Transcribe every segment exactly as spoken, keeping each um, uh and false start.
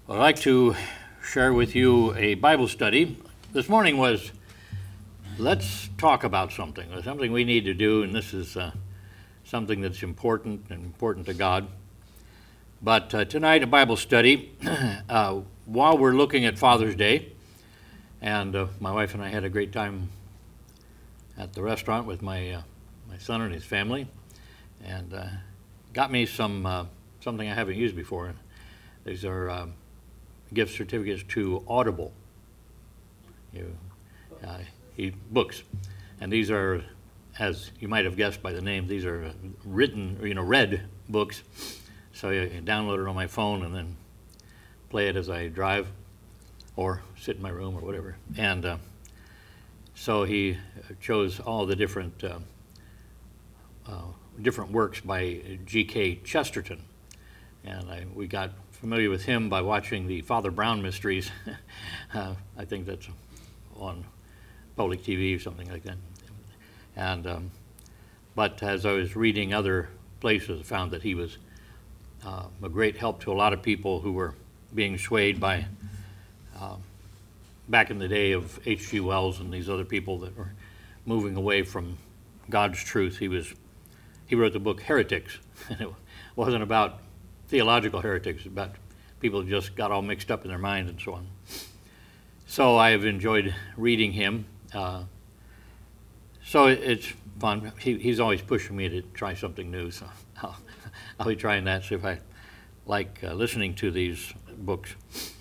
I'd like to share with you a Bible study. This morning was, let's talk about something. There's something we need to do, and this is uh, something that's important and important to God. But uh, tonight, a Bible study, uh, while we're looking at Father's Day, and uh, my wife and I had a great time at the restaurant with my uh, my son and his family, and uh, got me some uh, something I haven't used before. These are uh, gift certificates to Audible. You, uh, he, books, and these are, as you might have guessed by the name, these are written, you know, read books. So you can download it on my phone and then play it as I drive, or sit in my room or whatever. And uh, so he chose all the different uh, uh, different works by G K Chesterton, and I, we got familiar with him by watching the Father Brown Mysteries. uh, I think that's on public T V or something like that. And um, but as I was reading other places, I found that he was uh, a great help to a lot of people who were being swayed by, uh, back in the day of H G Wells and these other people that were moving away from God's truth. He was he wrote the book Heretics, and it wasn't about theological heretics, about people who just got all mixed up in their mind and so on. So I have enjoyed reading him. Uh, so it, it's fun. He, he's always pushing me to try something new, so I'll, I'll be trying that, see if I like uh, listening to these books.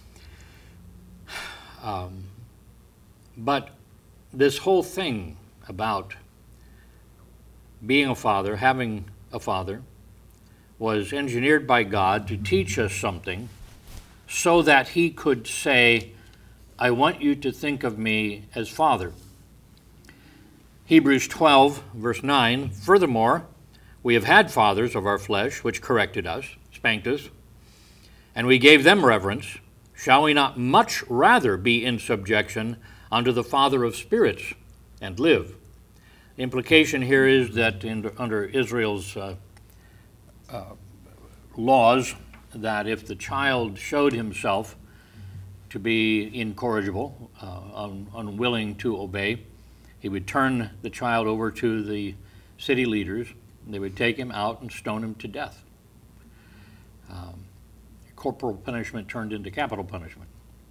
Um, but this whole thing about being a father, having a father, was engineered by God to teach us something so that he could say, I want you to think of me as Father. Hebrews twelve, verse nine, furthermore, we have had fathers of our flesh which corrected us, spanked us, and we gave them reverence. Shall we not much rather be in subjection unto the Father of spirits and live? The implication here is that in, under Israel's uh, Uh, laws, that if the child showed himself to be incorrigible, uh, un- unwilling to obey, he would turn the child over to the city leaders. They would take him out and stone him to death. Um, corporal punishment turned into capital punishment.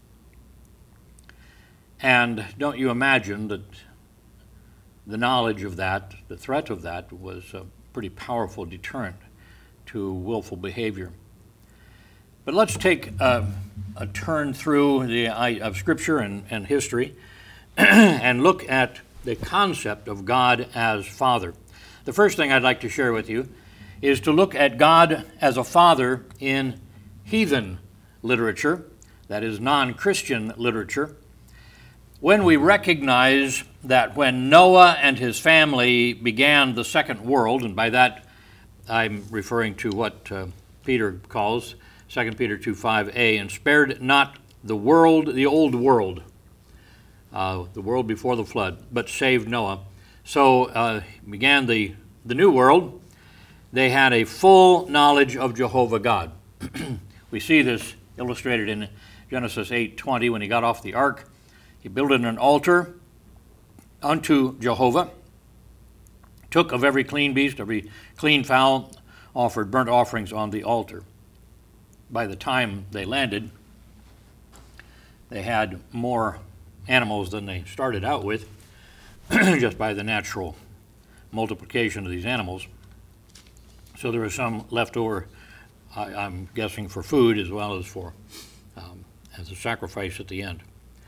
And don't you imagine that the knowledge of that, the threat of that, was a pretty powerful deterrent to willful behavior. But let's take a, a turn through the of Scripture and, and history and look at the concept of God as Father. The first thing I'd like to share with you is to look at God as a Father in heathen literature, that is non-Christian literature. When we recognize that when Noah and his family began the second world, and by that I'm referring to what uh, Peter calls Second Peter two five a, and spared not the world, the old world, uh, the world before the flood, but saved Noah. So uh, began the, the new world. They had a full knowledge of Jehovah God. We see this illustrated in Genesis eight twenty. When he got off the ark, he built an altar unto Jehovah, took of every clean beast, every clean fowl, offered burnt offerings on the altar. By the time they landed, they had more animals than they started out with, just by the natural multiplication of these animals. So there was some left over, I, I'm guessing, for food as well as for um, as a sacrifice at the end.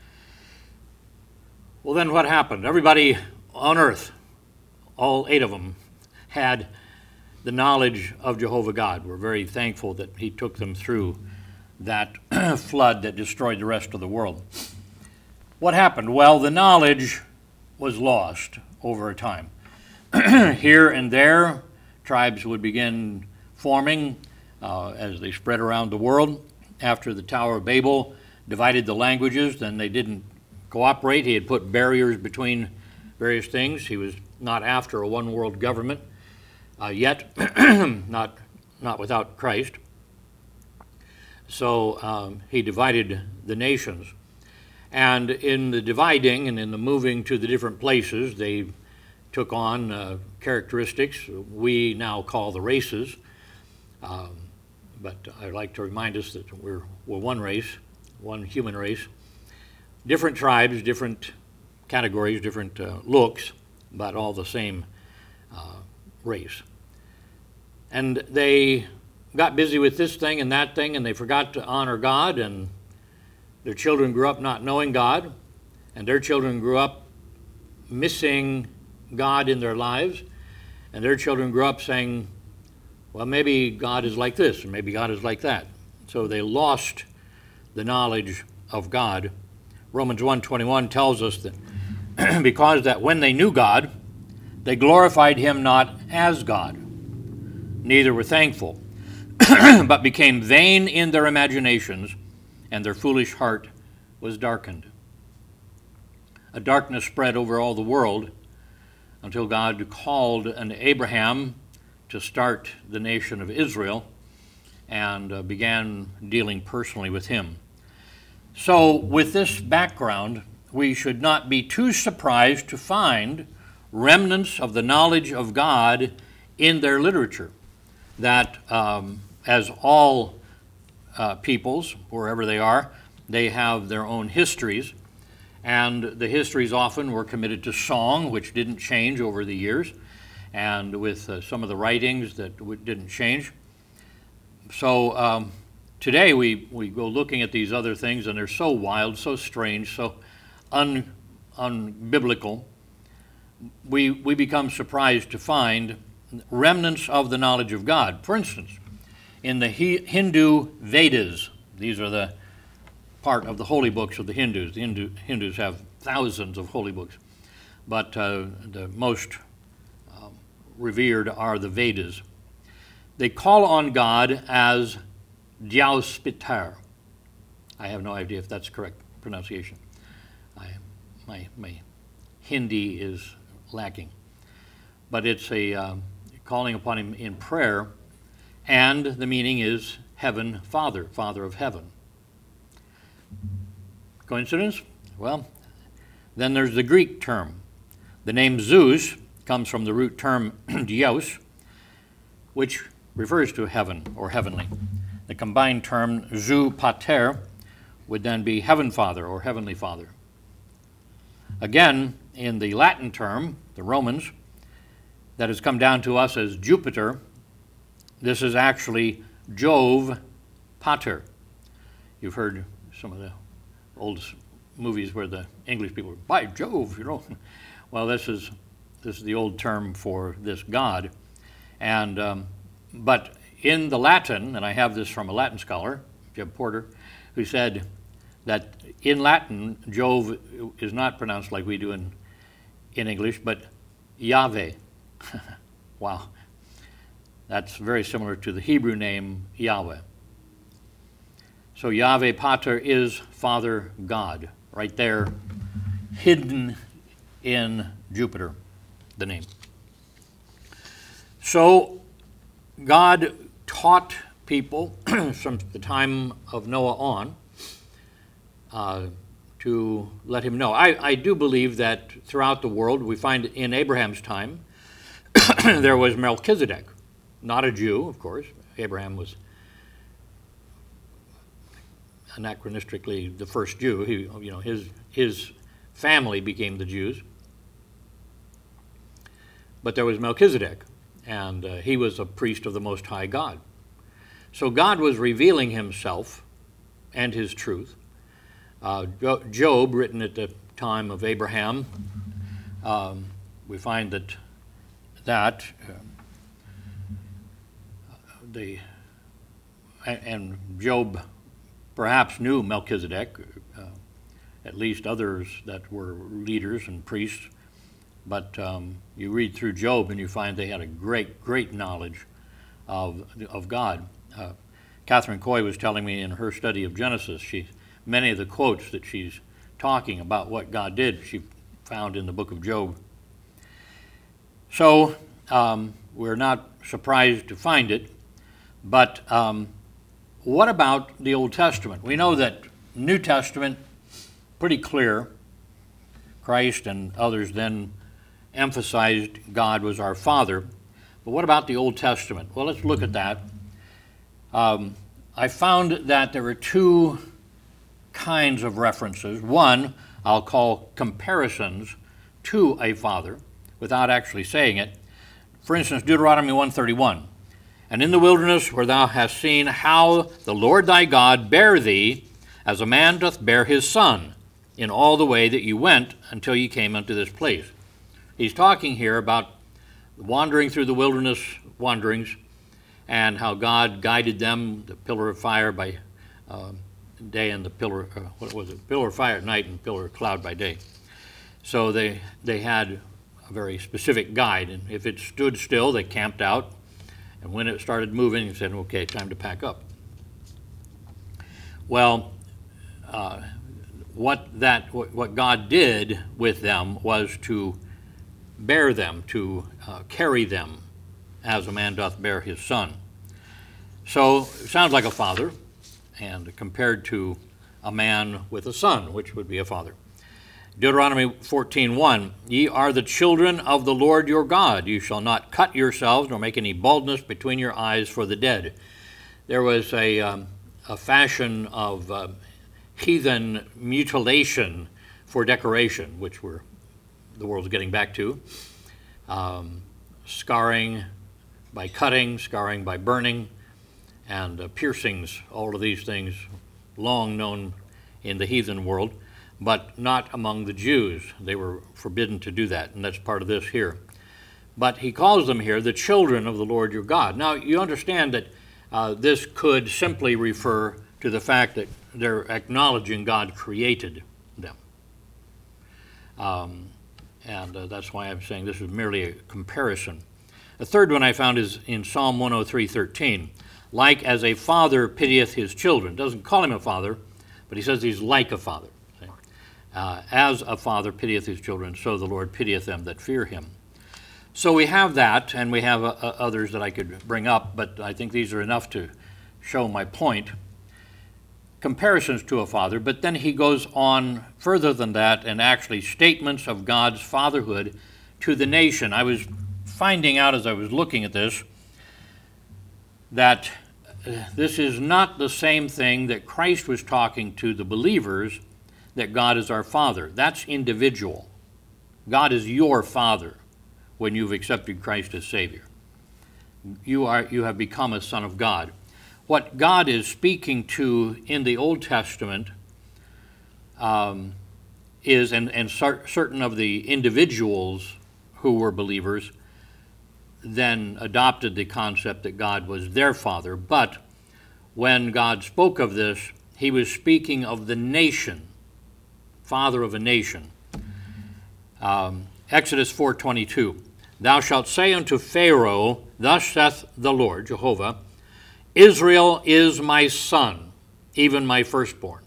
Well, then what happened? Everybody on earth, all eight of them, had the knowledge of Jehovah God. We're very thankful that he took them through that flood that destroyed the rest of the world. What happened? Well, the knowledge was lost over time. Here and there, tribes would begin forming uh, as they spread around the world. After the Tower of Babel divided the languages, then they didn't cooperate. He had put barriers between various things. He was not after a one-world government uh, yet, not not without Christ. So um, he divided the nations. And in the dividing and in the moving to the different places, they took on uh, characteristics we now call the races. Um, but I'd like to remind us that we're, we're one race, one human race. Different tribes, different categories, different uh, looks, but all the same uh, race. And they got busy with this thing and that thing, and they forgot to honor God, and their children grew up not knowing God, and their children grew up missing God in their lives, and their children grew up saying, well, maybe God is like this, or maybe God is like that. So they lost the knowledge of God. Romans one twenty-one tells us that because that when they knew God, they glorified him not as God, neither were thankful, but became vain in their imaginations, and their foolish heart was darkened. A darkness spread over all the world until God called an Abraham to start the nation of Israel and uh, began dealing personally with him. So with this background, we should not be too surprised to find remnants of the knowledge of God in their literature, that um, as all uh, peoples, wherever they are, they have their own histories, and the histories often were committed to song, which didn't change over the years, and with uh, some of the writings that w- didn't change. So um, today we, we go looking at these other things, and they're so wild, so strange, so un, unbiblical. We, we become surprised to find remnants of the knowledge of God. For instance, in the he, Hindu Vedas, these are the part of the holy books of the Hindus. The Hindu, Hindus have thousands of holy books, but uh, the most um, revered are the Vedas. They call on God as Dhyauspitar. I have no idea if that's correct pronunciation. I, my, my Hindi is lacking. But it's a um, calling upon him in prayer, and the meaning is Heaven Father, Father of Heaven. Coincidence? Well, then there's the Greek term. The name Zeus comes from the root term dios, which refers to heaven or heavenly. The combined term Zou Pater would then be Heaven Father or Heavenly Father. Again, in the Latin term, the Romans, that has come down to us as Jupiter, this is actually Jove Pater. You've heard some of the old movies where the English people, by Jove, you know. Well, this is this is the old term for this god. And um, but in the Latin, and I have this from a Latin scholar, Jeb Porter, who said that in Latin, Jove is not pronounced like we do in, in English, but Yahweh. Wow. That's very similar to the Hebrew name Yahweh. So Yahweh Pater is Father God, right there, hidden in Jupiter, the name. So God taught people from the time of Noah on uh, to let him know. I, I do believe that throughout the world, we find in Abraham's time, there was Melchizedek, not a Jew, of course. Abraham was anachronistically the first Jew. He, you know, his his family became the Jews. But there was Melchizedek, and uh, he was a priest of the Most High God. So God was revealing himself and his truth. Uh, Job, written at the time of Abraham, um, we find that that uh, the and Job perhaps knew Melchizedek, uh, at least others that were leaders and priests. But um, you read through Job and you find they had a great, great knowledge of of God. Uh, Catherine Coy was telling me in her study of Genesis, she many of the quotes that she's talking about what God did, she found in the book of Job. So um, we're not surprised to find it, but um, what about the Old Testament? We know that New Testament, pretty clear. Christ and others then emphasized God was our Father. But what about the Old Testament? Well, let's look at that. Um, I found that there are two kinds of references. One, I'll call comparisons to a father without actually saying it. For instance, Deuteronomy one thirty-one. And in the wilderness where thou hast seen how the Lord thy God bare thee, as a man doth bear his son, in all the way that you went until you came unto this place. He's talking here about wandering through the wilderness wanderings and how God guided them, the pillar of fire by uh, day and the pillar, uh, what was it, pillar of fire at night and pillar of cloud by day. So they they had a very specific guide, and if it stood still, they camped out, and when it started moving, they said, okay, time to pack up. Well, uh, what that what, what God did with them was to bear them, to uh, carry them, as a man doth bear his son. So it sounds like a father, and compared to a man with a son, which would be a father. Deuteronomy fourteen one, ye are the children of the Lord your God. You shall not cut yourselves, nor make any baldness between your eyes for the dead. There was a, um, a fashion of uh, heathen mutilation for decoration, which we're, the world's getting back to. Um, scarring by cutting, scarring by burning, and uh, piercings, all of these things long known in the heathen world, but not among the Jews. They were forbidden to do that, and that's part of this here. But he calls them here the children of the Lord your God. Now, you understand that uh, this could simply refer to the fact that they're acknowledging God created them. Um, and uh, that's why I'm saying this is merely a comparison. The third one I found is in Psalm one oh three thirteen. Like as a father pitieth his children. Doesn't call him a father, but he says he's like a father. Uh, as a father pitieth his children, so the Lord pitieth them that fear him. So we have that, and we have uh, others that I could bring up, but I think these are enough to show my point. Comparisons to a father, but then he goes on further than that, and actually statements of God's fatherhood to the nation. I was finding out as I was looking at this that uh, this is not the same thing that Christ was talking to the believers, that God is our Father. That's individual. God is your Father when you've accepted Christ as Savior. You are you have become a son of God. What God is speaking to in the Old Testament um, is, and, and cer- certain of the individuals who were believers then adopted the concept that God was their Father. But when God spoke of this, he was speaking of the nation, father of a nation. Um, Exodus four twenty-two, thou shalt say unto Pharaoh, thus saith the Lord, Jehovah, Israel is my son, even my firstborn.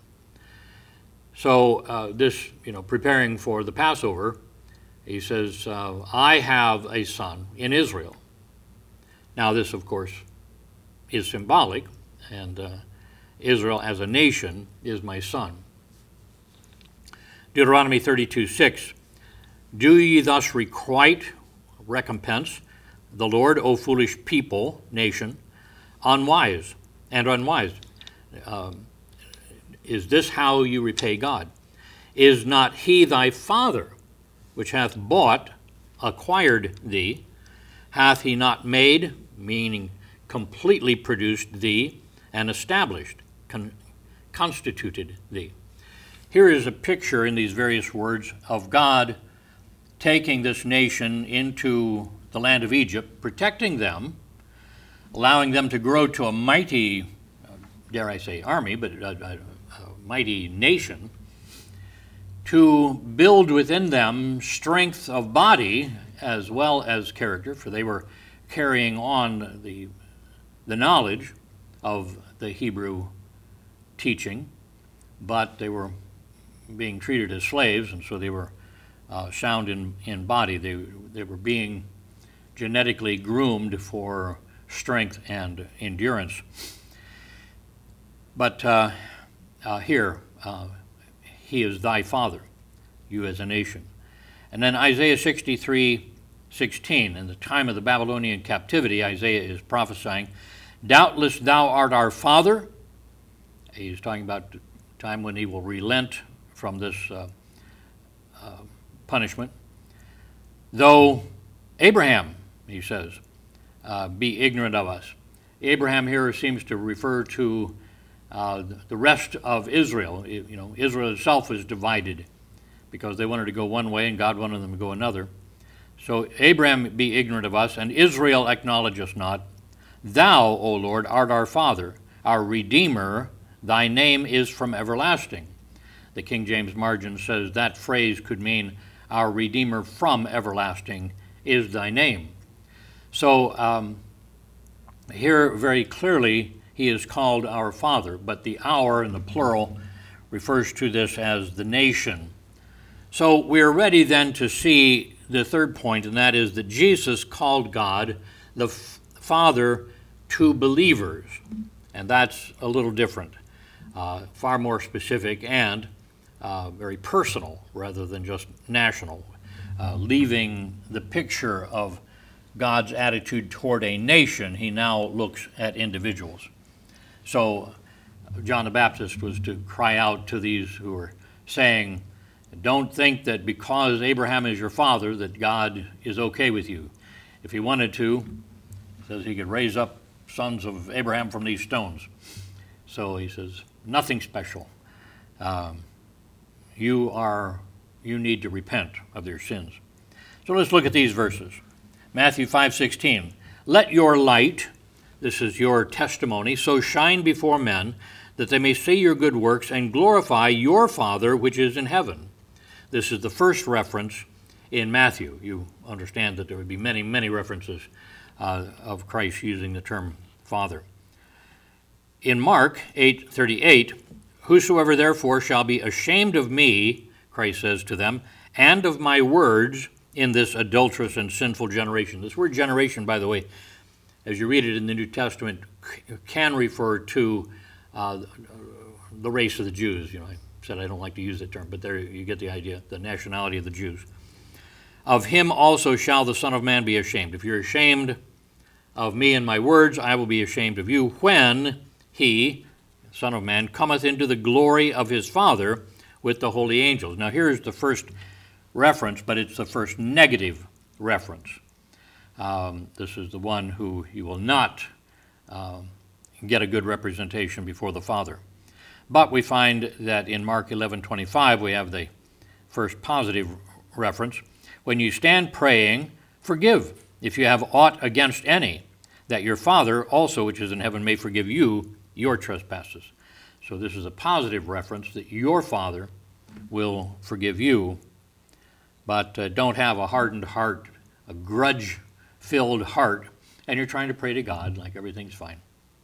So uh, this, you know, preparing for the Passover, he says, uh, I have a son in Israel. Now this, of course, is symbolic, and uh, Israel as a nation is my son. Deuteronomy thirty-two six, do ye thus requite, recompense, the Lord, O foolish people, nation, unwise and unwise. Um, is this how you repay God? Is not he thy father, which hath bought, acquired thee? Hath he not made, meaning completely produced thee, and established, con- constituted thee? Here is a picture in these various words of God taking this nation into the land of Egypt, protecting them, allowing them to grow to a mighty, dare I say army, but a, a, a mighty nation, to build within them strength of body as well as character, for they were carrying on the, the knowledge of the Hebrew teaching, but they were being treated as slaves, and so they were uh, sound in, in body. They, they were being genetically groomed for strength and endurance. But uh, uh, here, uh, he is thy father, you as a nation. And then Isaiah sixty-three sixteen, in the time of the Babylonian captivity, Isaiah is prophesying, doubtless thou art our father. He's talking about the time when he will relent from this uh, uh, punishment. Though Abraham, he says, uh, be ignorant of us. Abraham here seems to refer to uh, the rest of Israel. You know, Israel itself was divided because they wanted to go one way and God wanted them to go another. So Abraham be ignorant of us, and Israel acknowledge us not. Thou, O Lord, art our Father, our Redeemer, thy name is from everlasting. The King James margin says that phrase could mean our Redeemer from everlasting is thy name. So um, here very clearly he is called our Father, but the our in the plural refers to this as the nation. So we're ready then to see the third point, and that is that Jesus called God the f- Father to believers. And that's a little different, uh, far more specific and uh, very personal rather than just national, uh, leaving the picture of God's attitude toward a nation. He now looks at individuals. So John the Baptist was to cry out to these who were saying, don't think that because Abraham is your father that God is okay with you. If he wanted to, he says he could raise up sons of Abraham from these stones. So he says, nothing special. Um, you are, you need to repent of your sins. So let's look at these verses. Matthew five sixteen. Let your light, this is your testimony, so shine before men that they may see your good works and glorify your Father which is in heaven. This is the first reference in Matthew. You understand that there would be many, many references uh, of Christ using the term Father. In Mark eight thirty-eight, whosoever therefore shall be ashamed of me, Christ says to them, and of my words in this adulterous and sinful generation. This word generation, by the way, as you read it in the New Testament, can refer to uh, the race of the Jews. You know, I said I don't like to use that term, but there you get the idea, the nationality of the Jews. Of him also shall the Son of Man be ashamed. If you're ashamed of me and my words, I will be ashamed of you when he, Son of Man, cometh into the glory of his Father with the holy angels. Now here's the first reference, but it's the first negative reference. Um, this is the one who you will not uh, get a good representation before the Father. But we find that in Mark eleven twenty-five we have the first positive reference. When you stand praying, forgive if you have aught against any, that your Father also which is in heaven may forgive you your trespasses. So this is a positive reference that your Father will forgive you, but uh, don't have a hardened heart, a grudge-filled heart, and you're trying to pray to God like everything's fine.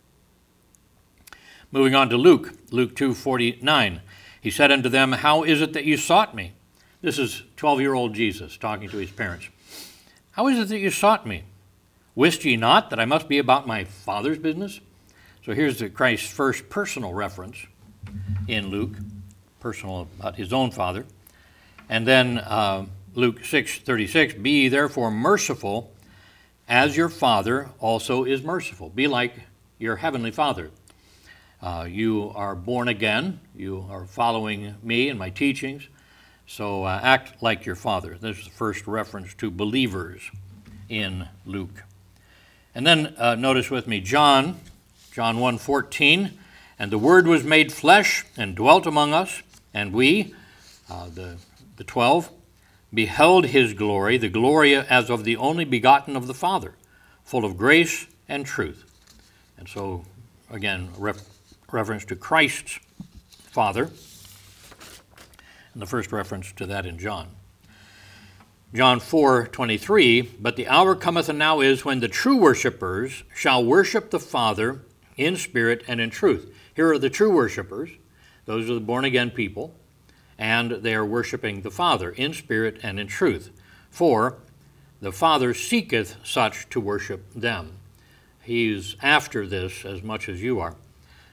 Moving on to Luke, Luke two forty-nine. He said unto them, how is it that you sought me? This is twelve-year-old Jesus talking to his parents. How is it that you sought me? Wist ye not that I must be about my Father's business? So here's the Christ's first personal reference in Luke, personal about his own Father. And then uh, Luke six thirty-six, be ye therefore merciful, as your Father also is merciful. Be like your heavenly Father. Uh, you are born again. You are following me and my teachings. So uh, act like your Father. This is the first reference to believers in Luke. And then uh, notice with me John, John one fourteen, and the Word was made flesh and dwelt among us, and we, uh, the, the twelve, beheld his glory, the glory as of the only begotten of the Father, full of grace and truth. And so, again, ref- reference to Christ's Father, and the first reference to that in John. John four twenty-three, but the hour cometh and now is when the true worshipers shall worship the Father in spirit and in truth. Here are the true worshipers. Those are the born-again people, and they are worshiping the Father in spirit and in truth. For the Father seeketh such to worship them. He's after this as much as you are.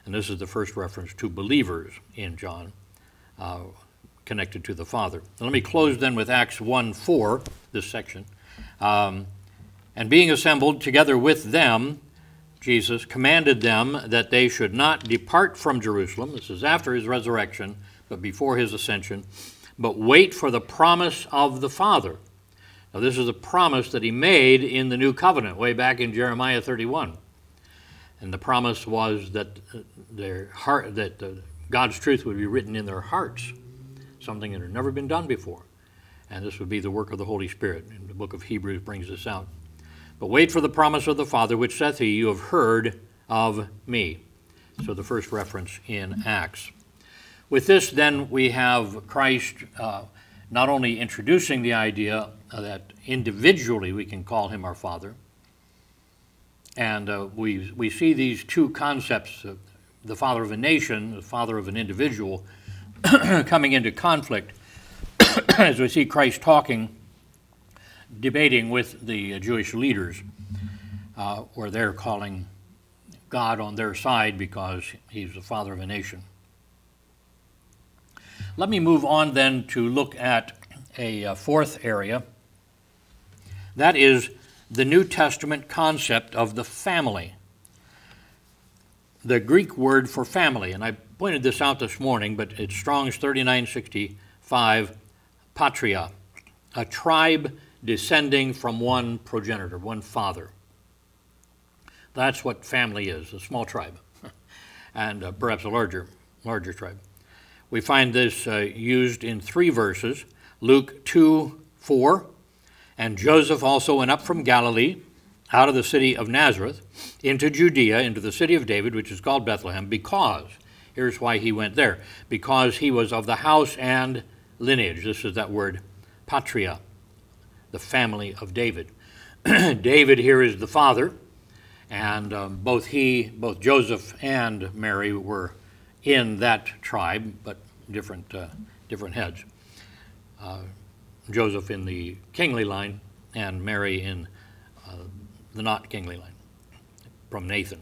And this is the first reference to believers in John, uh, connected to the Father. Now, let me close then with Acts one four, this section. Um, and being assembled together with them, Jesus commanded them that they should not depart from Jerusalem. This is after his resurrection, but before his ascension, but wait for the promise of the Father. Now, this is a promise that he made in the new covenant, way back in Jeremiah thirty-one. And the promise was that their heart, that uh, God's truth would be written in their hearts, something that had never been done before. And this would be the work of the Holy Spirit. And the book of Hebrews brings this out. But wait for the promise of the Father, which saith he, you have heard of me. So the first reference in Acts. With this, then, we have Christ uh, not only introducing the idea that individually we can call him our Father, and uh, we, we see these two concepts, uh, the father of a nation, the father of an individual, coming into conflict as we see Christ talking, debating with the Jewish leaders, uh, where they're calling God on their side because he's the father of a nation. Let me move on then to look at a uh, fourth area. That is the New Testament concept of the family. The Greek word for family, and I pointed this out this morning, but it's Strong's thirty-nine sixty-five, patria, a tribe descending from one progenitor, one father. That's what family is, a small tribe, and uh, perhaps a larger, larger tribe. We find this uh, used in three verses, Luke two four, and Joseph also went up from Galilee, out of the city of Nazareth, into Judea, into the city of David, which is called Bethlehem, because, here's why he went there, because he was of the house and lineage. This is that word, patria, the family of David. David here is the father, and um, both he, both Joseph and Mary were in that tribe, but different, uh, different heads. Uh, Joseph in the kingly line, and Mary in uh, the not kingly line, from Nathan.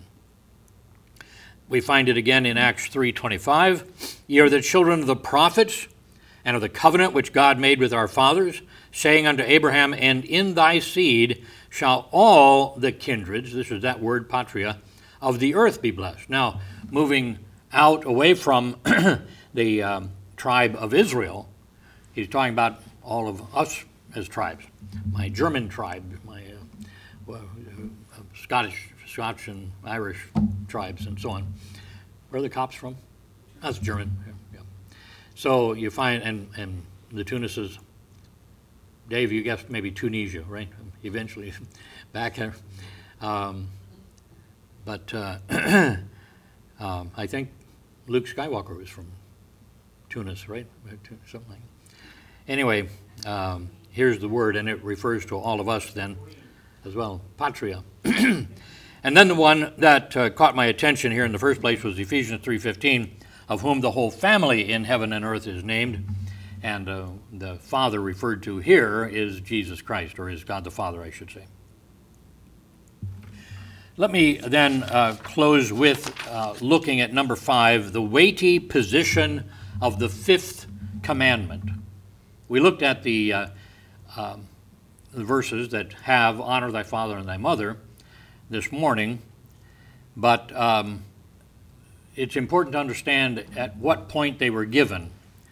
We find it again in Acts three twenty-five. Ye are the children of the prophets, and of the covenant which God made with our fathers, saying unto Abraham, and in thy seed shall all the kindreds, this is that word, patria, of the earth be blessed. Now, moving out away from the um, tribe of Israel, he's talking about all of us as tribes. My German tribe, my uh, well, uh, Scottish, Scotch and Irish tribes, and so on. Where are the cops from? That's German. Yeah, yeah. So you find, and, and the Tunises, Dave, you guessed maybe Tunisia, right? Eventually back there. Um, but uh, um, I think Luke Skywalker was from Tunis, right? Something like that. Anyway, um, here's the word, and it refers to all of us then as well, patria. And then the one that uh, caught my attention here in the first place was Ephesians three fifteen, of whom the whole family in heaven and earth is named. And uh, the Father referred to here is Jesus Christ, or is God the Father, I should say. Let me then uh, close with uh, looking at number five, the weighty position of the fifth commandment. We looked at the, uh, um, the verses that have honor thy father and thy mother this morning, but um, it's important to understand at what point they were given.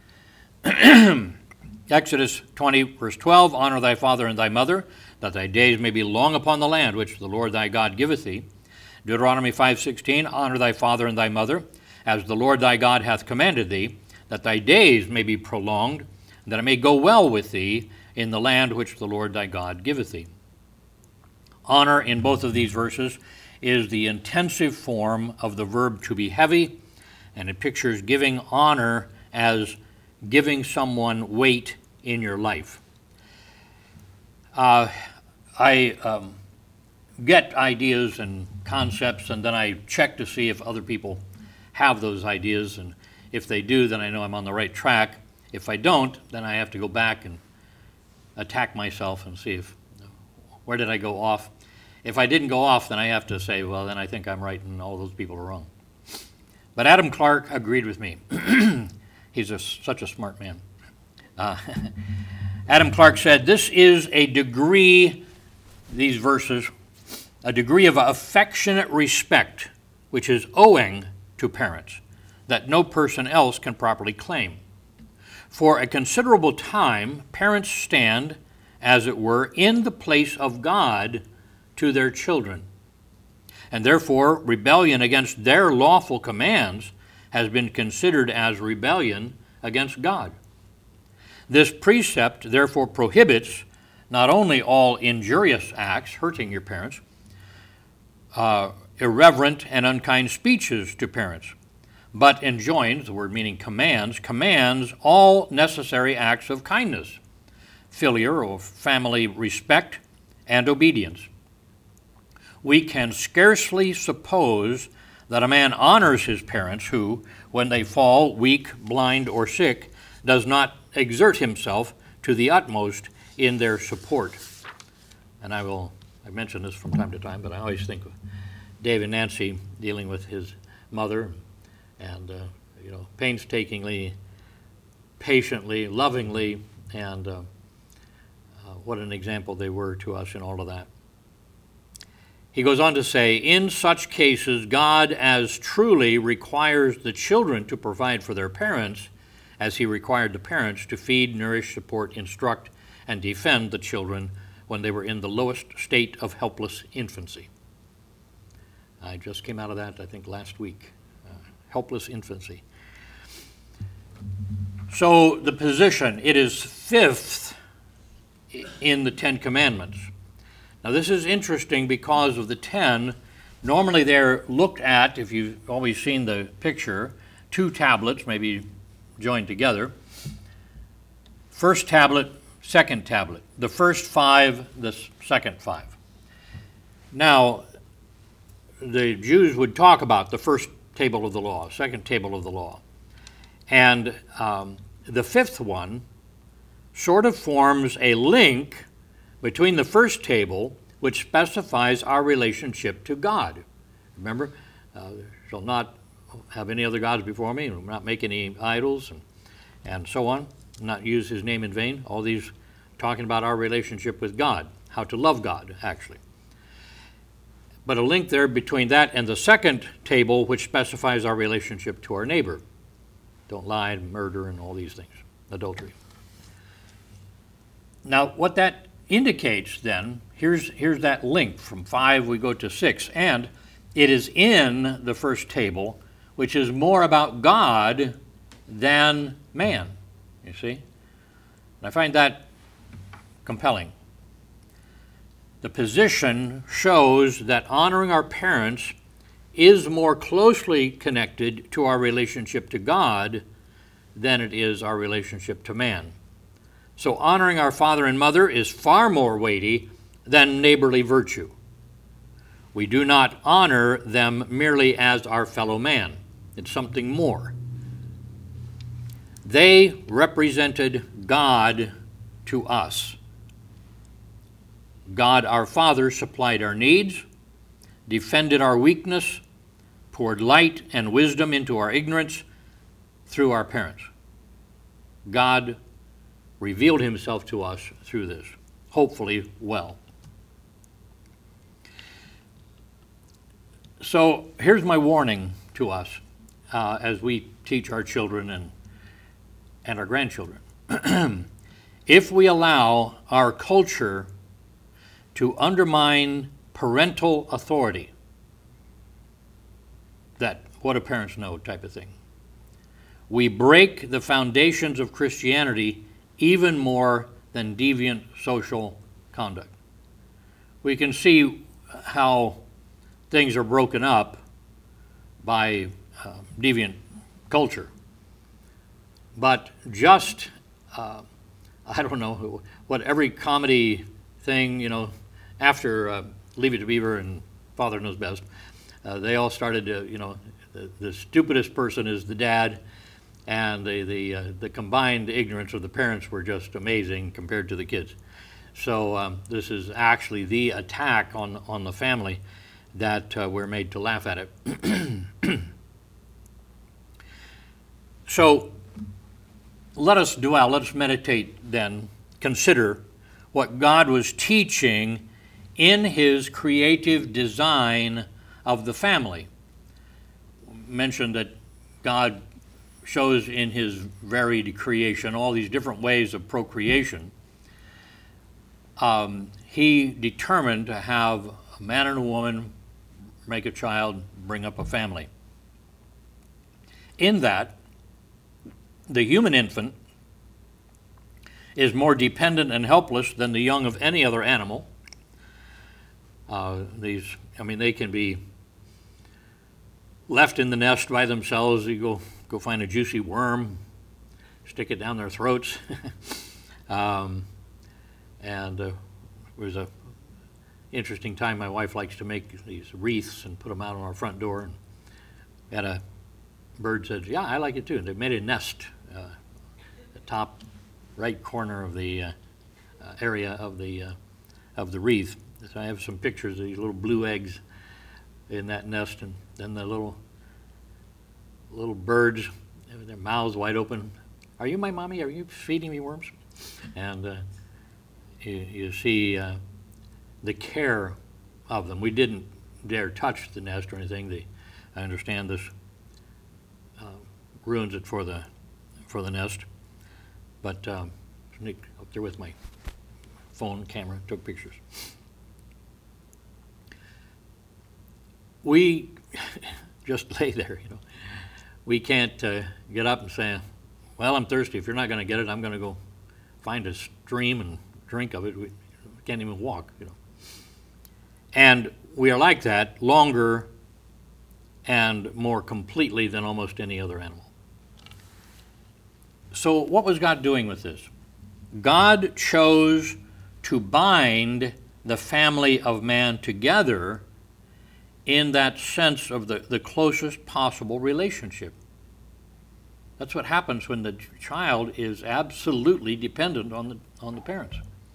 Exodus twenty, verse twelve, honor thy father and thy mother, that thy days may be long upon the land which the Lord thy God giveth thee. Deuteronomy five sixteen, honor thy father and thy mother, as the Lord thy God hath commanded thee, that thy days may be prolonged, that it may go well with thee in the land which the Lord thy God giveth thee. Honor in both of these verses is the intensive form of the verb to be heavy, and it pictures giving honor as giving someone weight in your life. Uh, I um, get ideas and concepts, and then I check to see if other people have those ideas, and if they do, then I know I'm on the right track. If I don't, then I have to go back and attack myself and see if, where did I go off? If I didn't go off, then I have to say, well, then I think I'm right and all those people are wrong. But Adam Clarke agreed with me. He's a, such a smart man. Uh, Adam Clarke said, this is a degree, these verses, a degree of affectionate respect which is owing to parents that no person else can properly claim. For a considerable time, parents stand, as it were, in the place of God to their children. And therefore, rebellion against their lawful commands has been considered as rebellion against God. This precept therefore prohibits not only all injurious acts, hurting your parents, uh, irreverent and unkind speeches to parents, but enjoins, the word meaning commands, commands all necessary acts of kindness, filial or family respect, and obedience. We can scarcely suppose that a man honors his parents who, when they fall weak, blind, or sick, does not exert himself to the utmost in their support. And I will, I mention this from time to time, but I always think of Dave and Nancy dealing with his mother, and uh, you know, painstakingly, patiently, lovingly, and uh, uh, what an example they were to us in all of that. He goes on to say, in such cases, God as truly requires the children to provide for their parents as he required the parents to feed, nourish, support, instruct, and defend the children when they were in the lowest state of helpless infancy. I just came out of that, I think, last week. Uh, helpless infancy. So the position, it is fifth in the Ten Commandments. Now this is interesting because of the ten. Normally they're looked at, if you've always seen the picture, two tablets, maybe joined together. First tablet, second tablet. The first five, the second five. Now, the Jews would talk about the first table of the law, second table of the law. And um, the fifth one sort of forms a link between the first table, which specifies our relationship to God. Remember, uh, shall not have any other gods before me, will not make any idols, and, and so on, not use his name in vain. All these talking about our relationship with God, how to love God, actually. But a link there between that and the second table, which specifies our relationship to our neighbor. Don't lie, murder, and all these things, adultery. Now, what that indicates then, here's, here's that link. From five we go to six, and it is in the first table, which is more about God than man, you see? And I find that compelling. The position shows that honoring our parents is more closely connected to our relationship to God than it is our relationship to man. So honoring our father and mother is far more weighty than neighborly virtue. We do not honor them merely as our fellow man. It's something more. They represented God to us. God our Father supplied our needs, defended our weakness, poured light and wisdom into our ignorance through our parents. God revealed himself to us through this, hopefully well. So here's my warning to us uh, as we teach our children and, and our grandchildren. If we allow our culture to undermine parental authority, that what do parents know type of thing, we break the foundations of Christianity even more than deviant social conduct. We can see how things are broken up by uh, deviant culture. But just, uh, I don't know, what every comedy thing, you know, after uh, Leave It to Beaver and Father Knows Best, uh, they all started to, you know, the, the stupidest person is the dad, and the the, uh, the combined ignorance of the parents were just amazing compared to the kids. So um, this is actually the attack on, on the family that uh, we're made to laugh at it. So let us dwell, let us meditate then, consider what God was teaching in his creative design of the family. Mentioned that God shows in his varied creation all these different ways of procreation. Um, he determined to have a man and a woman make a child, bring up a family. In that, the human infant is more dependent and helpless than the young of any other animal. Uh, these, I mean, they can be left in the nest by themselves. You go go find a juicy worm, stick it down their throats. um, and uh, it was a interesting time. My wife likes to make these wreaths and put them out on our front door. And we had a bird said, "Yeah, I like it too." And they made a nest, uh, the top right corner of the uh, uh, area of the uh, of the wreath. So I have some pictures of these little blue eggs in that nest, and then the little little birds, their mouths wide open. "Are you my mommy? Are you feeding me worms?" And uh, you, you see uh, the care of them. We didn't dare touch the nest or anything. The, I understand this uh, ruins it for the for the nest. But um, Nick up there with my phone camera took pictures. We just lay there, you know. We can't uh, get up and say, "Well, I'm thirsty. If you're not going to get it, I'm going to go find a stream and drink of it." We can't even walk, you know. And we are like that longer and more completely than almost any other animal. So what was God doing with this? God chose to bind the family of man together in that sense of the, the closest possible relationship. That's what happens when the child is absolutely dependent on the, on the parents.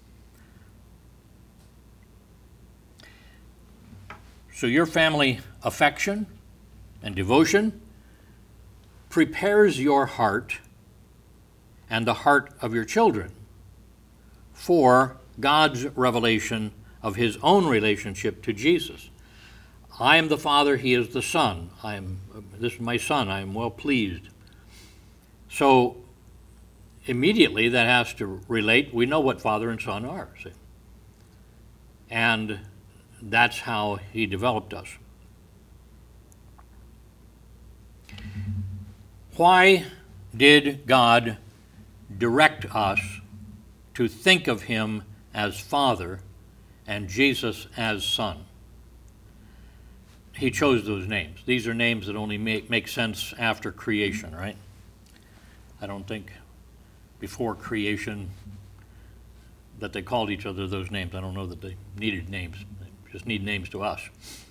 So your family affection and devotion prepares your heart and the heart of your children for God's revelation of his own relationship to Jesus. I am the Father, he is the Son. I am, this is my Son, I am well pleased. So immediately that has to relate. We know what Father and Son are, see? And that's how he developed us. Why did God direct us to think of him as Father and Jesus as Son? He chose those names. These are names that only make, make sense after creation, right? I don't think before creation that they called each other those names. I don't know that they needed names. They just need names to us.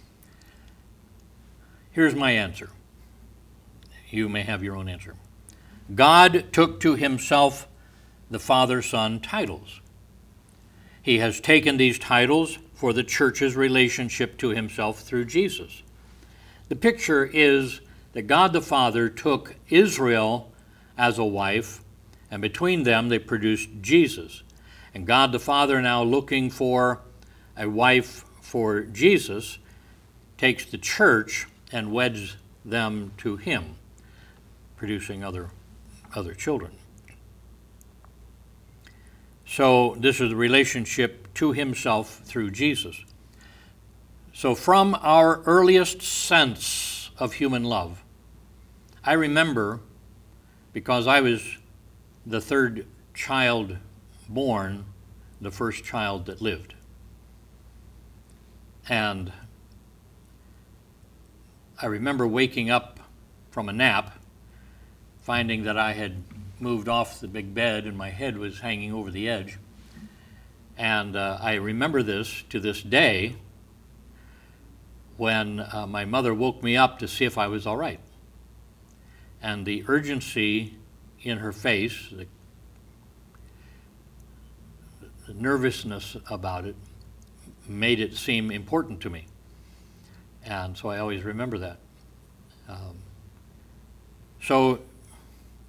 Here's my answer. You may have your own answer. God took to himself the Father-Son titles. He has taken these titles for the church's relationship to himself through Jesus. The picture is that God the Father took Israel as a wife, and between them they produced Jesus. And God the Father, now looking for a wife for Jesus, takes the church and weds them to him, producing other, other children. So this is the relationship to himself through Jesus. So from our earliest sense of human love, I remember, because I was the third child born, the first child that lived. And I remember waking up from a nap, finding that I had moved off the big bed and my head was hanging over the edge. And uh, I remember this to this day when uh, my mother woke me up to see if I was all right. And the urgency in her face, the, the nervousness about it, made it seem important to me. And so I always remember that. Um, so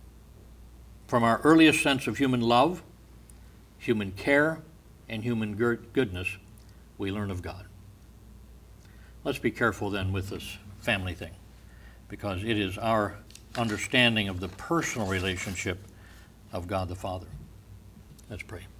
From our earliest sense of human love, human care, and human goodness, we learn of God. Let's be careful then with this family thing, because it is our understanding of the personal relationship of God the Father. Let's pray.